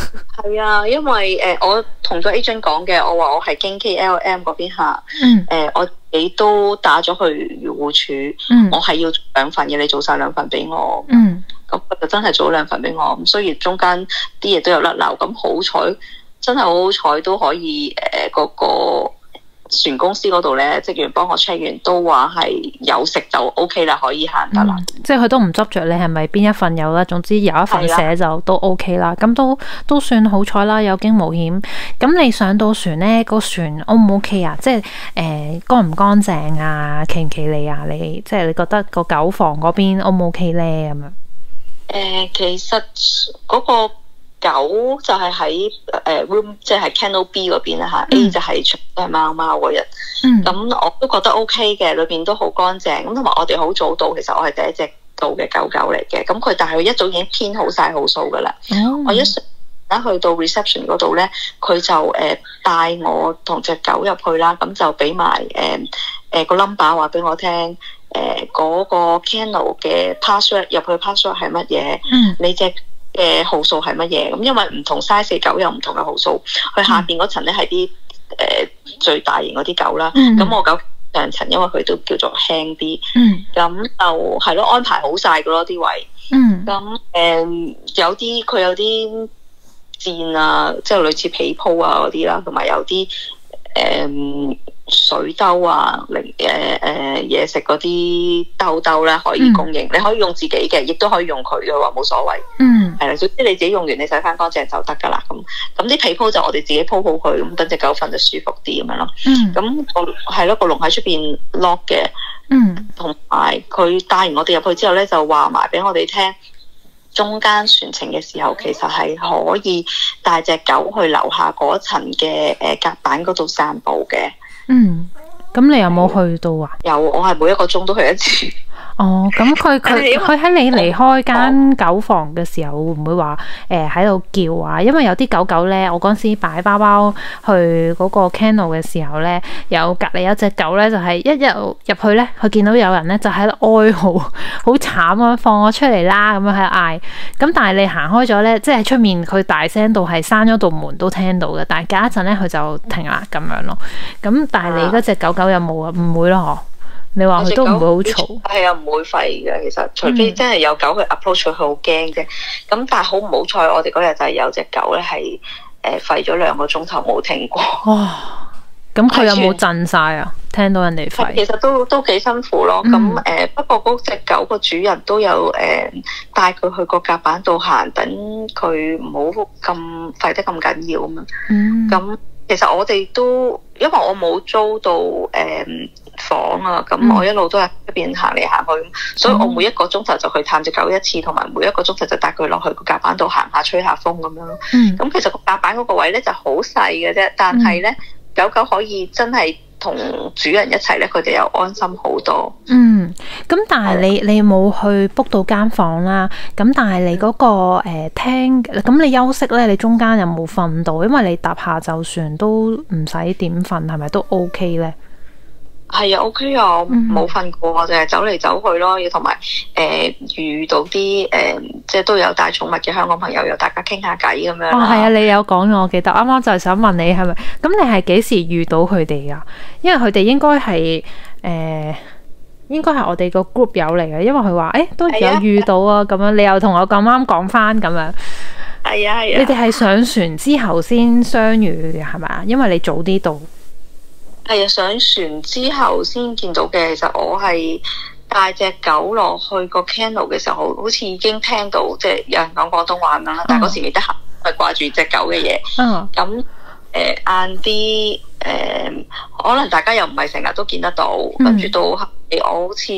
係啊，因為我同咗 agent 講嘅，我話我係經 KLM 嗰邊下，我自己都打咗去漁護署，我係要做2份嘅，你做晒2份俾我，咁佢就真係做咗2份俾我，咁雖然中間啲嘢都有甩漏，咁好彩，真係好好彩都可以嗰個船公司嗰度咧，職員幫我 check 完都話係有食就 OK 啦，可以行得啦。 即係佢都唔執着你係咪邊一份有啦，總之有一份寫就都 OK 啦。咁都算好彩啦，有驚無險。咁你上到船咧，個船 O 唔 OK 啊？即係乾唔乾淨啊？企唔企理啊？你即係你覺得個狗房嗰邊 O 唔 OK 咧？咁樣其實嗰個狗就係喺room， 即係 Kennel B 嗰邊啦嚇，A 就係全部都係貓貓嗰日。咁我都覺得 OK 嘅，裏邊都好乾淨。咁同埋我哋好早到，其實我係第一隻到嘅狗狗嚟嘅。咁佢但係佢一早已經編好晒號數噶啦。我一上去到 reception 嗰度咧，佢就帶我同隻狗入去啦。咁就俾埋個 number 話俾我聽。嗰個 kennel 嘅 password 入去 password 係乜嘢？你隻嘅號數係乜嘢？咁因為唔同 size 狗有唔同嘅號數，佢下邊嗰層咧係啲最大型嗰啲狗啦。咁我狗上層，因為佢都叫做輕啲。咁就係咯，安排好晒噶咯啲位。咁有啲佢有啲墊啊，即係類似被鋪啊嗰啲啦，同埋有啲水兜啊，嘢食嗰啲兜咧可以供應，你可以用自己嘅，亦都可以用佢嘅話冇所謂。係啦，總之你自己用完你洗翻乾淨就得噶啦。咁啲被鋪就我哋自己鋪好佢，咁等隻狗瞓得舒服啲咁樣咯。咁係咯，個籠喺出邊 lock 嘅。同埋佢帶完我哋入去之後咧，就話埋俾我哋聽。中間船程嘅時候，其實係可以帶隻狗去樓下嗰層嘅甲板嗰度散步嘅。 咁你有冇去到啊？ 有，我係每一個鐘都去一次。 哦，咁佢喺你離開間狗房嘅時候，會唔會話喺度叫啊？因為有啲狗狗咧，我嗰陣時擺包包去嗰個 kennel 嘅時候咧，有隔離有隻狗咧，就係一入去咧，佢見到有人咧，就喺度哀嚎，好慘啊！放我出嚟啦，咁樣喺度嗌。咁但係你行開咗咧，即係出面佢大聲到係閂咗道門都聽到嘅，但係隔一陣咧佢就停啦咁樣咯。咁但係你嗰隻狗狗有冇啊？唔會咯，嗬？你話佢都唔會好嘈， 係啊，唔會吠嘅。其實除非真係有狗去 approach 佢，佢好驚啫。咁但係好唔好彩，我哋嗰日就係有隻狗咧，係吠咗2個鐘頭冇停過。哇！ 咁佢有冇震晒啊？聽到人哋吠， 其實都幾辛苦咯。咁不過嗰隻狗個主人都有帶佢去個甲板度行，等佢唔好咁吠得咁緊要咁樣。咁其實我哋都因為我冇租到房啊，咁我一路都係一邊行嚟行去，所以我每一個鐘頭就去探隻狗一次，同埋每一個鐘頭就帶佢落去個甲板度行下吹下風咁樣。咁其實個甲板嗰個位咧就好細嘅啫，但係咧狗狗可以真係同主人一齊咧，佢哋又安心好多。 咁但係你冇去 book 到間房啦，咁但係你嗰個廳，咁你休息咧，你中間有冇瞓到？因為你搭下晝船都唔使點瞓，係咪都 OK 咧？ 係啊 ，OK 啊，冇瞓過，我就係走嚟走去咯，要同埋遇到啲即係都有帶寵物嘅香港朋友，又大家傾下偈咁樣。係啊，你有講我記得，啱啱就係想問你係咪？咁你係幾時遇到佢哋噶？因為佢哋應該係應該係我哋個 group 友嚟嘅，因為佢話都有遇到啊，咁樣你又同我咁啱講翻咁樣。 係啊。 你哋係上船之後先相遇嘅係咪啊？因為你早啲到。 係啊，上船之後先見到嘅。其實我係帶隻狗落去個 kennel 嘅時候，好似已經聽到即係有人講廣東話咁啦。但係嗰時未得閒，係掛住隻狗嘅嘢。咁晏啲可能大家又唔係成日都見得到。跟住到我好似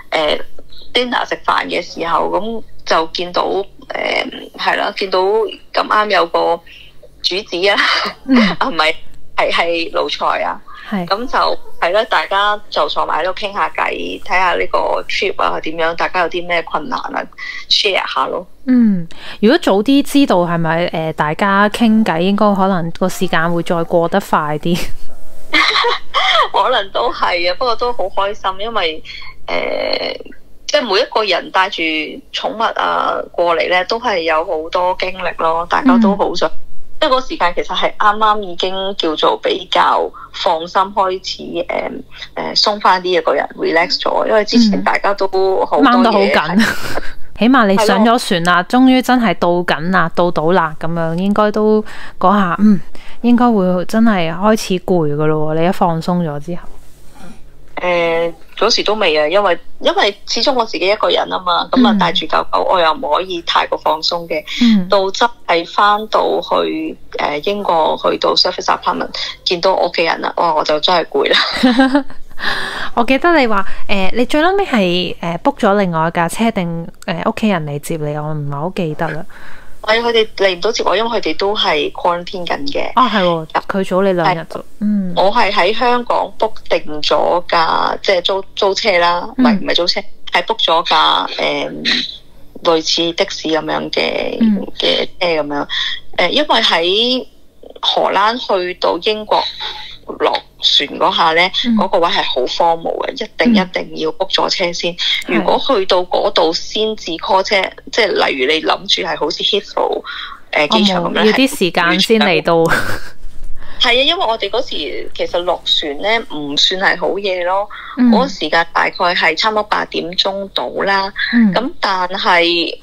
dinner 食飯嘅時候，咁就見到係啦，見到咁啱有個主子啊，係咪係奴才啊？咁就係啦，大家就坐埋喺度傾下偈，睇下呢個 trip 啊點樣，大家有啲咩困難啊 share 下咯。 如果早啲知道係咪大家傾偈，應該可能個時間會再過得快啲。 可能都係啊，不過都好開心，因為即係每一個人帶住寵物啊過嚟咧，都係有好多經歷咯，大家都好想因為個時間其實係啱啱已經叫做比較放心，開始鬆翻啲嘅個人 relax 咗，因為之前大家都好多掹得好嘢緊。起碼你上咗船啦，終於真係到緊啦，到啦咁樣，應該都嗰下應該會真係開始攰噶咯。你一放鬆咗之後， 嗰時都未啊，因為始終我自己一個人啊嘛，咁啊帶住狗狗，我又唔可以太過放鬆嘅。到真係翻到去英國，去到 service apartment 見到我屋企人啦，哇！我就真係攰啦。 我記得你話你最撚尾係book 咗另外一架車定屋企人嚟接你？我唔係好記得啦。 係佢哋嚟唔到接我，因為佢哋都係 quarantine 緊嘅。 係喎，佢早你2日啫。 我係喺香港 book 定咗架即係租車啦，唔係租車，係 book 咗架類似的士咁樣嘅車咁樣。因為喺荷蘭去到英國落船嗰下咧，嗰個位係好荒蕪嘅，一定要 book 咗車先。如果去到嗰度先至 call 車，即係例如你諗住係好似 Heathrow 機場咁樣， 要啲時間先嚟到。 係啊，因為我哋嗰時其實落船咧唔算係好夜咯，嗰個時間大概係差唔多8點鐘到啦。咁但係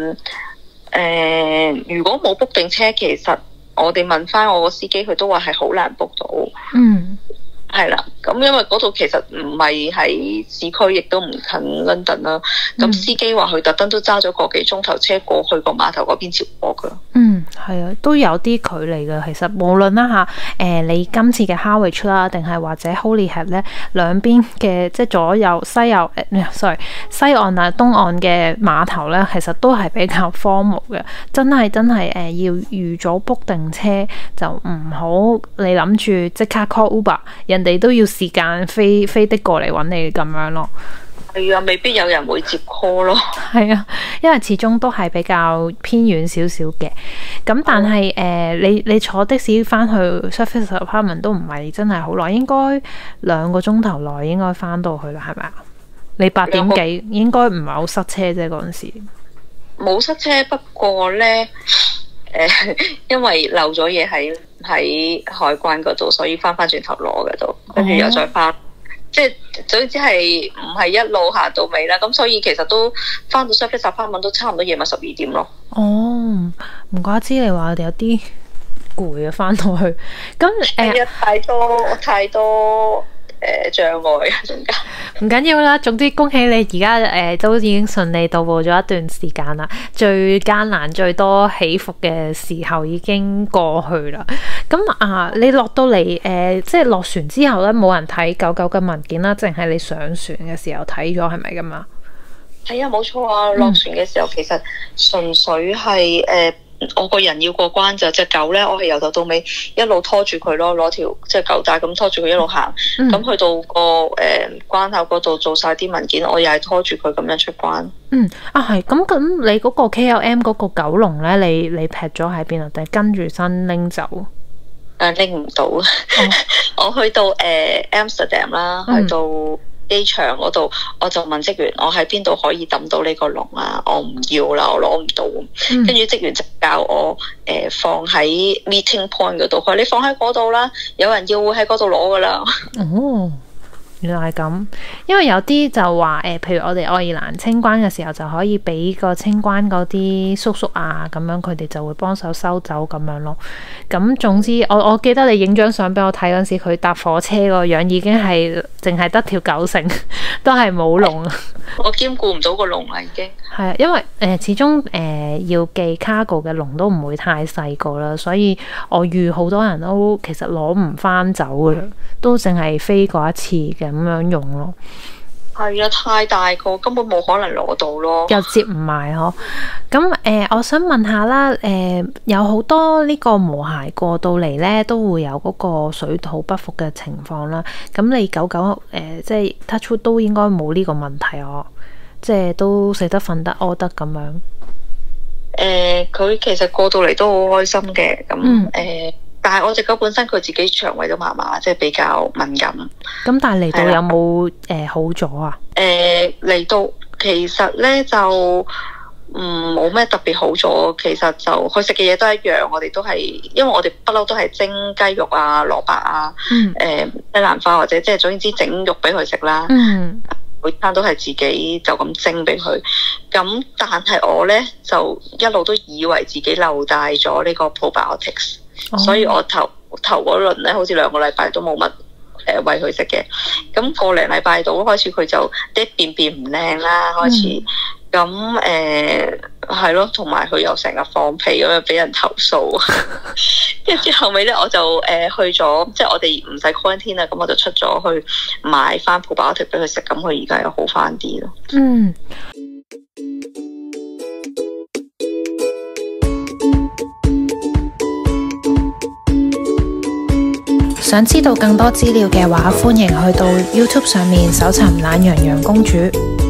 如果冇 book 定車，其實我哋問翻我個司機，佢都話係好難 book 到。係啦，咁因為嗰度其實唔係喺市區，亦都唔近 London 啦。咁司機話佢特登都揸咗個幾鐘頭車過去個碼頭嗰邊接我㗎。 係啊，都有啲距離嘅。其實無論啦嚇，你今次嘅 Harwich 啦，定係或者 Holyhead 咧，兩邊嘅即係左右西岸啊東岸嘅碼頭咧，其實都係比較荒蕪嘅。真係要預早 book 定車，就唔好你諗住即刻 call Uber。人哋都要時間飛的過嚟揾你咁樣咯。 係啊，未必有人會接 call 咯。 係啊，因為始終都係比較偏遠少少嘅。咁但係你坐的士翻去 service apartment 都唔係真係好耐，應該2個鐘頭內應該翻到去啦，係咪啊？你8點幾應該唔係好塞車啫，嗰陣時。冇塞車，不過咧因為漏咗嘢喺海關嗰度，所以翻轉頭攞嘅都，跟住又再翻，即係總之係唔係一路行到尾啦。咁所以其實都翻到 service apartment 都差唔多夜晚12點咯。 唔怪之你話我哋有啲攰啊，翻到去咁太多障礙啊，中間唔緊要啦。總之恭喜你而家都已經順利度過咗一段時間啦，最艱難最多起伏嘅時候已經過去啦。咁你落到嚟即係落船之後咧，冇人睇狗狗嘅文件啦，淨係你上船嘅時候睇咗，係咪咁啊？ 係啊，冇錯啊。落船嘅時候其實純粹係我個人要過關，就隻狗咧，我係由頭到尾一路拖住佢咯，攞條即係狗帶咁拖住佢一路行。咁去到個關口嗰度做晒啲文件，我又係拖住佢咁樣出關。 係咁你嗰個 KLM 嗰個狗籠咧，你劈咗喺邊啊？定係跟住身拎走？ 拎唔到。我去到Amsterdam 啦，去到機場嗰度，我就問職員，我喺邊度可以抌到呢個籠啊？我唔要啦，我攞唔到。跟住職員就教我放喺 meeting point 嗰度，佢話你放喺嗰度啦，有人要會喺嗰度攞噶啦。 原來係咁，因為有啲就話譬如我哋愛爾蘭清關嘅時候，就可以俾個清關嗰啲叔叔啊，咁樣佢哋就會幫手收走咁樣咯。咁總之，我記得你影張相俾我睇嗰陣時，佢搭火車個樣已經係淨係得條狗繩，都係冇籠。 我兼顧唔到個籠啦，已經。 係啊，因為始終要寄 cargo 嘅籠都唔會太細個啦，所以我預好多人都其實攞唔翻走噶啦，都淨係飛過一次嘅。咁樣用咯， 係啊，太大個根本冇可能攞到咯， 又接唔埋嗬。咁我想問下啦，有好多呢個毛孩過到嚟咧，都會有嗰個水土不服嘅情況啦。咁你狗狗即係 touch wood 都應該冇呢個問題哦，即係都食得瞓得屙得咁樣。 佢其實過到嚟都好開心嘅，咁但係我隻狗本身佢自己腸胃都麻麻，即係比較敏感。 咁但係嚟到有冇好咗啊？ 嚟到其實咧就冇咩特別好咗，其實就佢食嘅嘢都一樣，我哋都係因為我哋不嬲都係蒸雞肉啊、蘿蔔啊、西蘭花或者即係總之整肉俾佢食啦。每餐都係自己就咁蒸俾佢。咁但係我咧就一路都以為自己漏帶咗呢個 probiotics，所以我頭嗰輪咧好似2個禮拜都冇乜餵佢食嘅。咁個零禮拜到開始佢就啲便唔靚啦，開始。咁係咯，同埋佢又成日放屁咁樣俾人投訴，跟住後尾咧我就去咗，即係我哋唔使 quarantine 啦，咁我就出咗去買翻 probiotic 俾佢食，咁佢而家又好翻啲咯。 想知道更多資料嘅話，歡迎去到 YouTube 上面搜尋懶羊羊公主。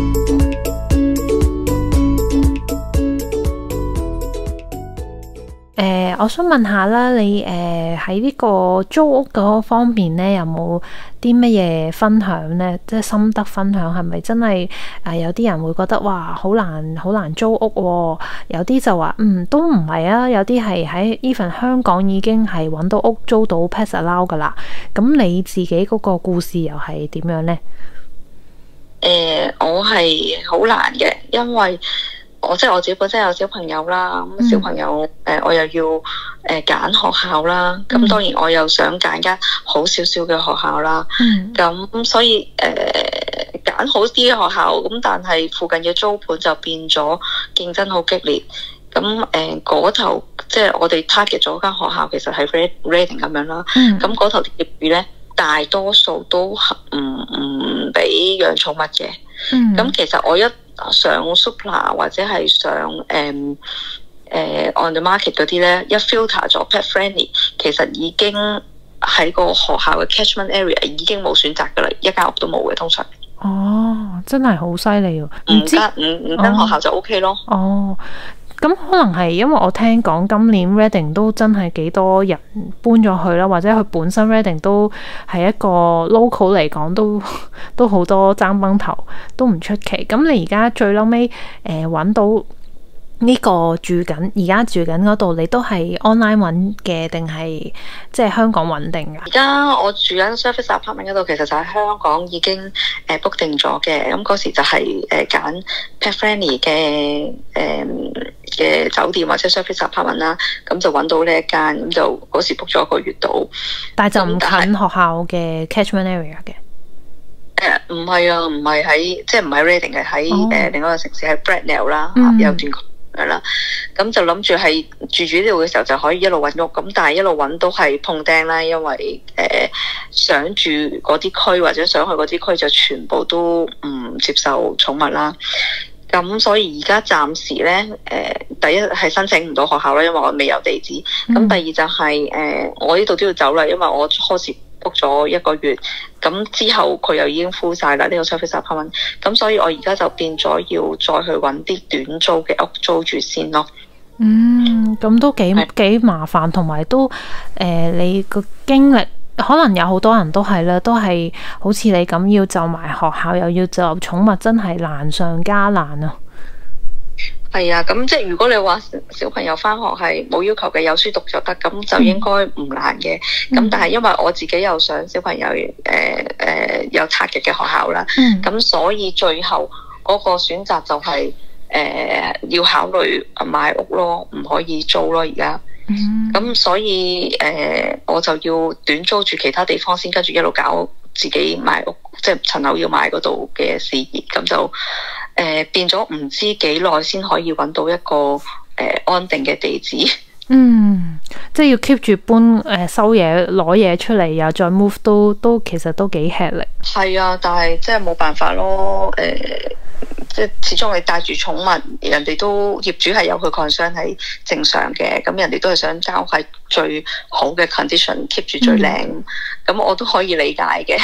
我想問下啦，你喺呢個租屋嗰方面咧，有冇啲乜嘢分享咧？即係心得分享，係咪真係有啲人會覺得哇，好難租屋喎？有啲就話都唔係啊，有啲係喺 even 香港已經係揾到屋租到 Pets Allow 噶啦。咁你自己嗰個故事又係點樣咧？ 我係好難嘅，因為我自己本身有小朋友啦，咁小朋友我又要揀學校啦，咁當然我又想揀間好少少嘅學校啦，咁所以揀好啲嘅學校，咁但係附近嘅租盤就變咗競爭好激烈，咁嗰頭即係我哋 target 咗間學校，其實係 Reading 咁樣啦，咁嗰頭啲業主咧大多數都唔俾養寵物嘅，咁其實我一上 Supla 或者係上on the market 嗰啲咧，一 filter 咗 pet friendly， 其實已經喺個學校嘅 catchment area 已經冇選擇噶啦，一間屋都冇嘅通常。 真係好犀利喎！ 唔跟學校就 OK 咯。 咁可能係因為我聽講今年 Reading 都真係幾多人搬咗去啦，或者佢本身 Reading 都係一個 local 嚟講都好多爭崩頭，都唔出奇。咁你而家最嬲尾揾到呢個而家住緊嗰度，你都係 online 揾嘅定係即係香港揾定㗎？ 而家我住緊 service apartment 嗰度，其實就喺香港已經book 定咗嘅。咁嗰時就係揀 pet friendly 嘅酒店或者 service apartment 啦，咁就揾到呢一間，咁就嗰時 book 咗1個月到。 但係就唔近學校嘅 catchment area 嘅。 唔係啊，唔係喺即係唔係 Reading 嘅，喺另外一個城市喺 Bracknell 啦，有段啦，咁就諗住係住呢度嘅時候就可以一路揾屋，咁但係一路揾都係碰釘啦，因為想住嗰啲區或者想去嗰啲區就全部都唔接受寵物啦，咁所以而家暫時咧第一係申請唔到學校啦，因為我未有地址，咁第二就係我呢度都要走啦，因為我開始book咗1個月，咁之後佢又已經 full 晒啦，呢個 service apartment，咁所以我而家就變咗要再去揾啲短租嘅屋租住先咯。 咁都幾麻煩，同埋都你個經歷可能有好多人都係啦，都係好似你咁要就埋學校又要就寵物，真係難上加難啊！ 係啊，咁即係如果你話小朋友返學係冇要求嘅，有書讀就得，咁就應該唔難嘅。咁但係因為我自己又想小朋友有 target 嘅學校啦，咁所以最後嗰個選擇就係要考慮買屋咯，唔可以租咯而家。咁所以我就要短租住其他地方先，跟住一路搞自己買屋，即係層樓要買嗰度嘅事業，咁就變咗唔知幾耐先可以揾到一個安定嘅地址。 即係要 keep 住搬收嘢攞嘢出嚟，又再 move 都其實都幾吃力。係啊，但係即係冇辦法咯。即係始終你帶住寵物，人哋都業主係有佢 concern 係正常嘅，咁人哋都係想交係最好嘅 condition，keep 住最靚，咁我都可以理解嘅。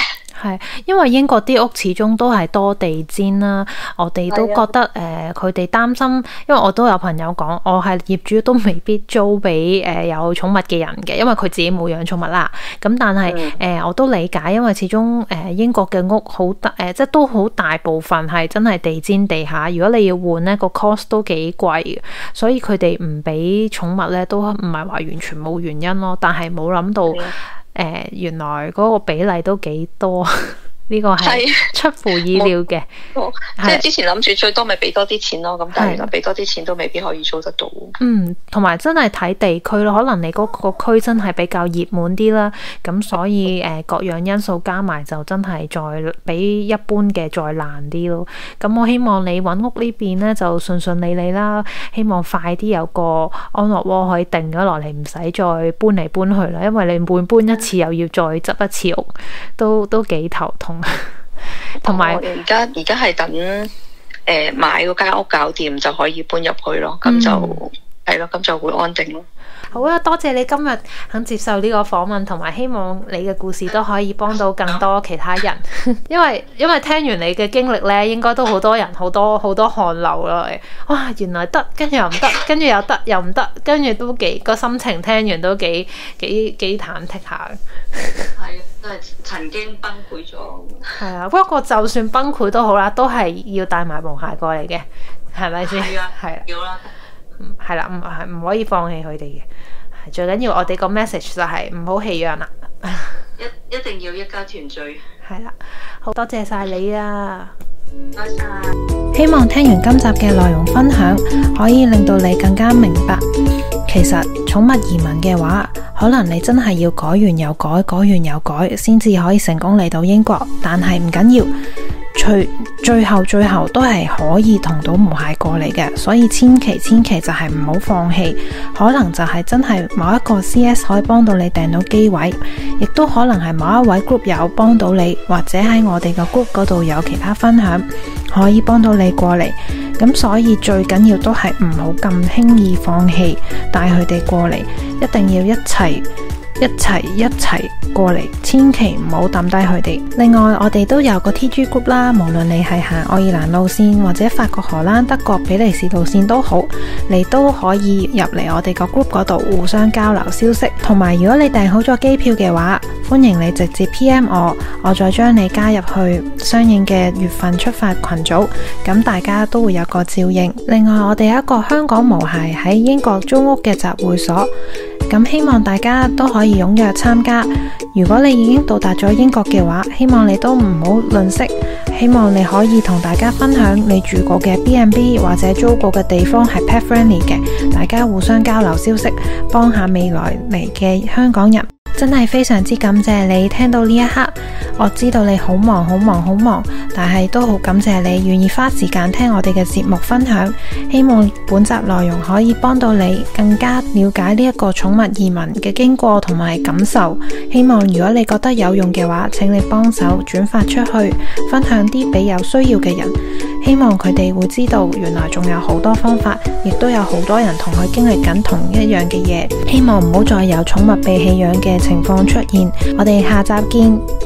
係，因為英國啲屋始終都係多地氈啦，我哋都覺得佢哋擔心，因為我都有朋友講，我係業主都未必租俾有寵物嘅人嘅，因為佢自己冇養寵物啦。咁但係我都理解，因為始終英國嘅屋好大，即係都好大部分係真係地氈地下。如果你要換呢個 cost 都幾貴，所以佢哋唔俾寵物咧都唔係話完全冇原因咯。但係冇諗到。原來嗰個比例都幾多，呢個係出乎意料嘅。 即係之前諗住最多咪俾多啲錢咯，咁但係原來俾多啲錢都未必可以租得到。 同埋真係睇地區咯，可能你嗰個區真係比較熱門啲啦，咁所以各樣因素加埋就真係再比一般嘅再難啲咯。咁我希望你揾屋呢邊呢就順順利利啦，希望快啲有個安樂窩可以定咗落嚟，唔使再搬嚟搬去啦，因為你每搬一次又要再執一次屋，都幾頭痛。同埋而家係等買嗰間屋搞掂就可以搬入去咯，咁就係咯，咁就會安定咯。 好啊，多謝你今日肯接受呢個訪問，同埋希望你嘅故事都可以幫到更多其他人。因為聽完你嘅經歷呢，應該都好多人好多汗流咯。哇，原來得，跟住又唔得，跟住又得又唔得，跟住都個心情聽完都幾忐忑下。 係啊，都係曾經崩潰咗。 係啊，不過就算崩潰都好啦，都係要帶埋毛孩過嚟嘅，係咪先？係啊，係要啦。 係啦，唔可以放棄佢哋嘅。最緊要我哋個 message 就係唔好棄養啦。 一定要一家團聚。 係啦，好多謝晒你啊！ 唔該晒。 希望聽完今集嘅內容分享，可以令到你更加明白，其實寵物移民嘅話，可能你真係要改完又改，改完又改，先至可以成功嚟到英國。但係唔緊要。最後都係可以同到毛孩過嚟嘅，所以千祈就係唔好放棄。可能就係真係某一個 CS 可以幫到你訂到機位，亦都可能係某一位 group 友幫到你，或者喺我哋個 group 嗰度有其他分享可以幫到你過嚟。咁所以最緊要都係唔好咁輕易放棄，帶佢哋過嚟，一定要一齊過嚟，千祈唔好抌低佢哋。另外我哋都有個 TG group 啦，無論你係行愛爾蘭路線或者法國、荷蘭、德國、比利時路線都好，你都可以入嚟我哋個 group 嗰度互相交流消息。同埋如果你訂好咗機票嘅話，歡迎你直接 PM 我再將你加入去相應嘅月份出發群組，咁大家都會有個照應。另外我哋有一個香港毛孩喺英國租屋嘅集會所，咁希望大家都可以踴躍參加。如果你已經到達咗英國嘅話，希望你都唔好吝嗇，希望你可以同大家分享你住過嘅 B&B 或者租過嘅地方係 pet friendly 嘅，大家互相交流消息，幫下未來嚟嘅香港人。真係非常之感謝你聽到呢一刻，我知道你好忙，但係都好感謝你願意花時間聽我哋嘅節目分享。希望本集內容可以幫到你更加了解呢一個寵物移民嘅經過同埋感受。希望如果你覺得有用嘅話，請你幫手轉發出去，分享啲俾有需要嘅人。希望佢哋會知道原來仲有好多方法，亦都有好多人同佢經歷緊同一樣嘅嘢。希望唔好再有寵物被棄養嘅情況出現。我哋下集見。